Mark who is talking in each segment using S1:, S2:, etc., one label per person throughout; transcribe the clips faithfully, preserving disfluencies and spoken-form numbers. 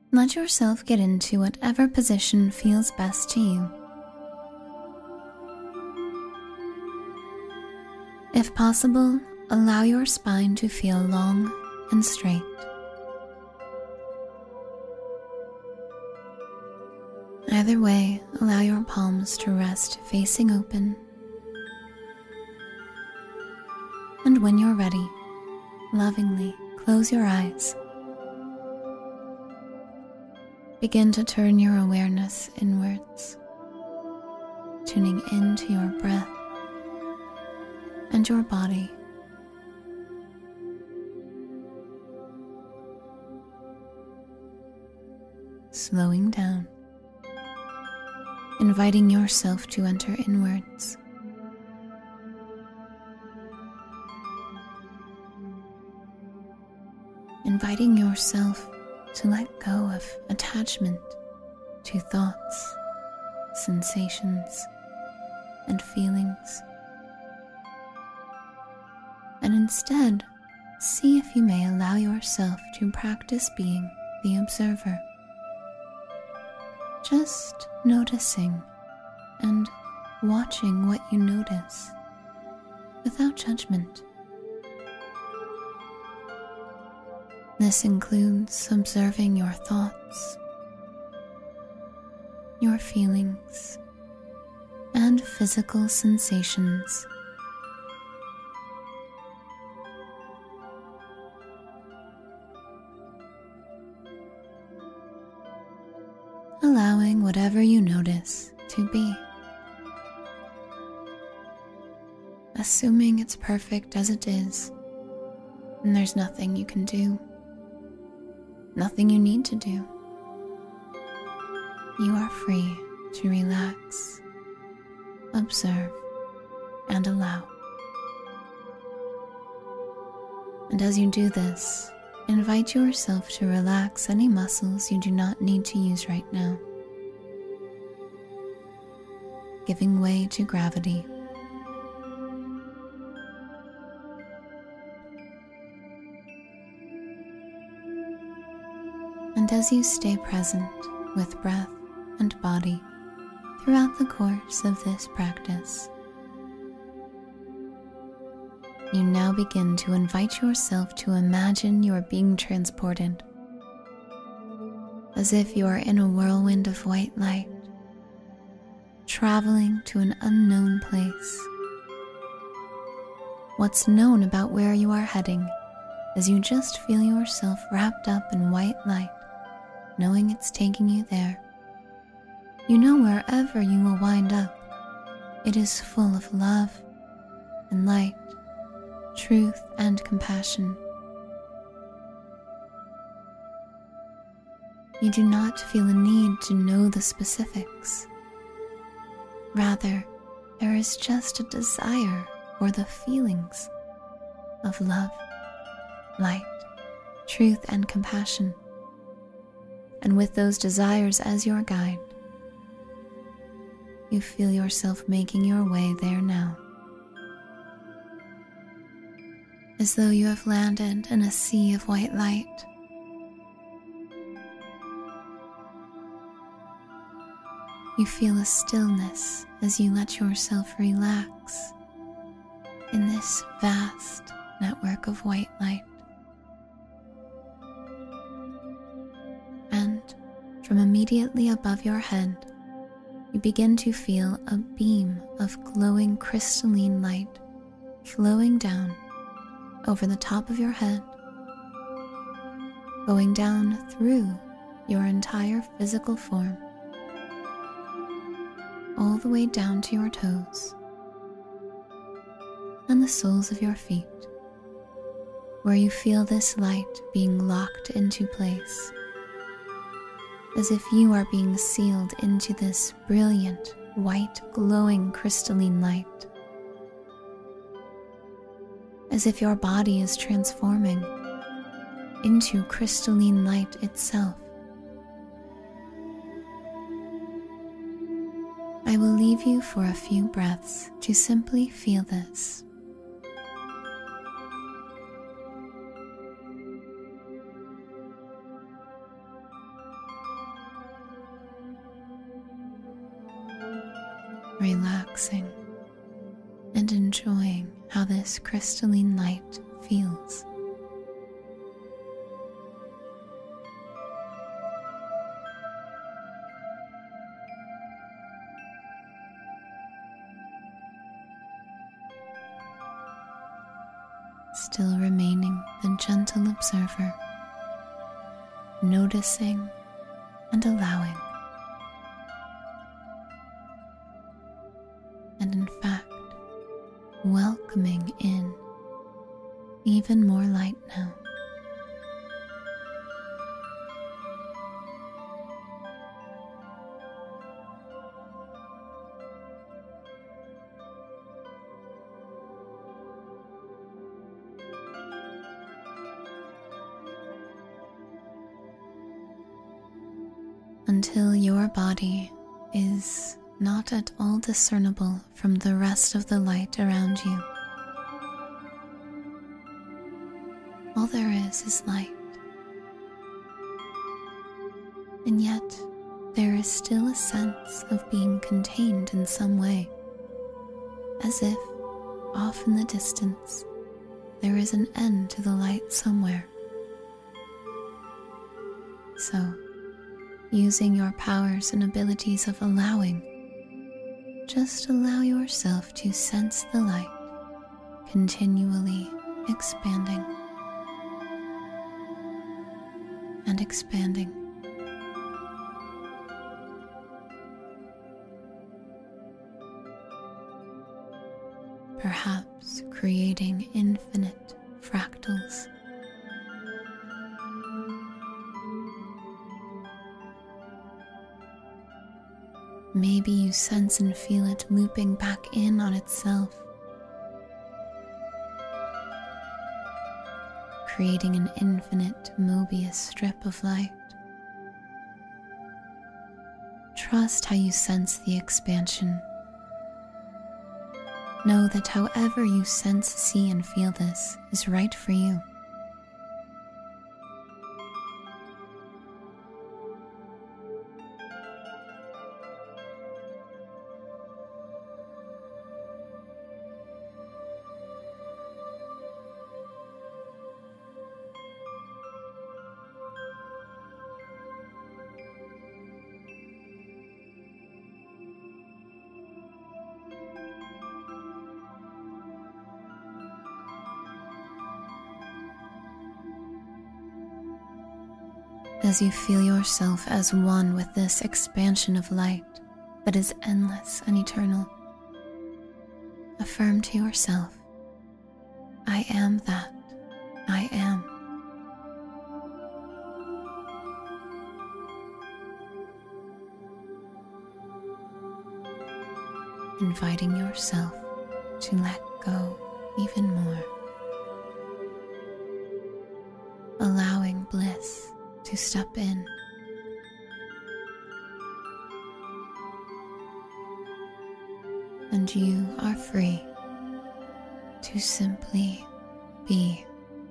S1: Let yourself get into whatever position feels best to you. If possible, allow your spine to feel long and straight. Either way, allow your palms to rest facing open. And when you're ready, lovingly close your eyes. Begin to turn your awareness inwards, tuning into your breath and your body. Slowing down, inviting yourself to enter inwards. Inviting yourself to let go of attachment to thoughts, sensations, and feelings. And instead, see if you may allow yourself to practice being the observer. Just noticing and watching what you notice without judgment. This includes observing your thoughts, your feelings, and physical sensations. Allowing whatever you notice to be. Assuming it's perfect as it is, and there's nothing you can do. Nothing you need to do. You are free to relax, observe, and allow. And as you do this, invite yourself to relax any muscles you do not need to use right now, giving way to gravity. And as you stay present with breath and body throughout the course of this practice, you now begin to invite yourself to imagine you are being transported, as if you are in a whirlwind of white light, traveling to an unknown place. What's known about where you are heading as you just feel yourself wrapped up in white light, knowing it's taking you there. You know wherever you will wind up, it is full of love and light, truth and compassion. You do not feel a need to know the specifics. Rather, there is just a desire for the feelings of love, light, truth, and compassion. And with those desires as your guide, you feel yourself making your way there now. As though you have landed in a sea of white light. You feel a stillness as you let yourself relax in this vast network of white light. And from immediately above your head, you begin to feel a beam of glowing crystalline light flowing down over the top of your head, going down through your entire physical form, all the way down to your toes and the soles of your feet, where you feel this light being locked into place, as if you are being sealed into this brilliant, white, glowing crystalline light. As if your body is transforming into crystalline light itself. I will leave you for a few breaths to simply feel this. relaxing, and enjoying how this crystalline light feels. Still remaining the gentle observer, noticing and allowing, and in fact, welcoming in even more light now. Until your body is not at all discernible from the rest of the light around you. All there is is light. And yet, there is still a sense of being contained in some way, as if, off in the distance, there is an end to the light somewhere. So, using your powers and abilities of allowing, just allow yourself to sense the light continually expanding and expanding. Perhaps creating infinite fractals. Maybe you sense and feel it looping back in on itself, creating an infinite Mobius strip of light. Trust how you sense the expansion. Know that however you sense, see, and feel this is right for you. As you feel yourself as one with this expansion of light that is endless and eternal, affirm to yourself, I am that I am. Inviting yourself to let go even more, allowing bliss to step in. And you are free to simply be.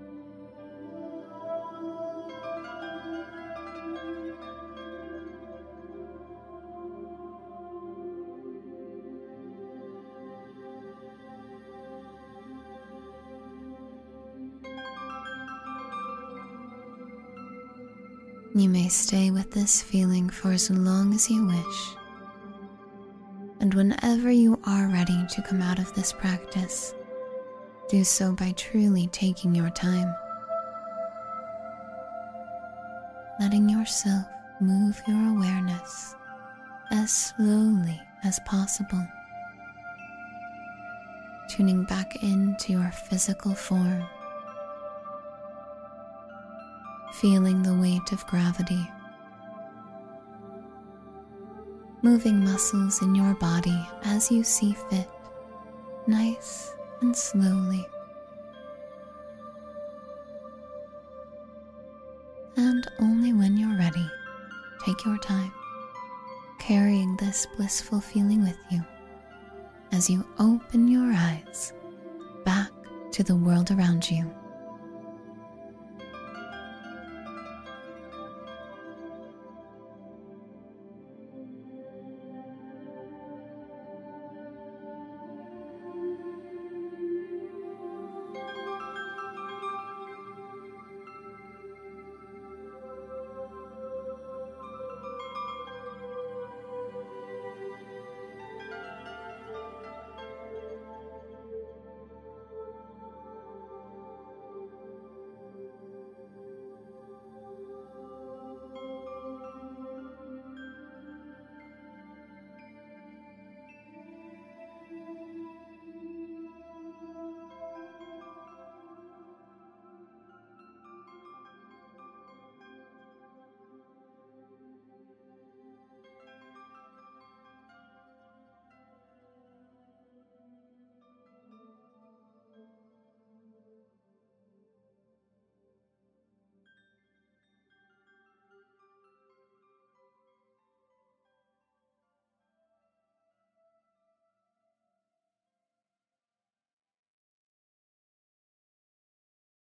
S1: You may stay with this feeling for as long as you wish, and whenever you are ready to come out of this practice, do so by truly taking your time, letting yourself move your awareness as slowly as possible, tuning back into your physical form, feeling the weight of gravity, moving muscles in your body as you see fit, nice and slowly. And only when you're ready, take your time, carrying this blissful feeling with you as you open your eyes back to the world around you.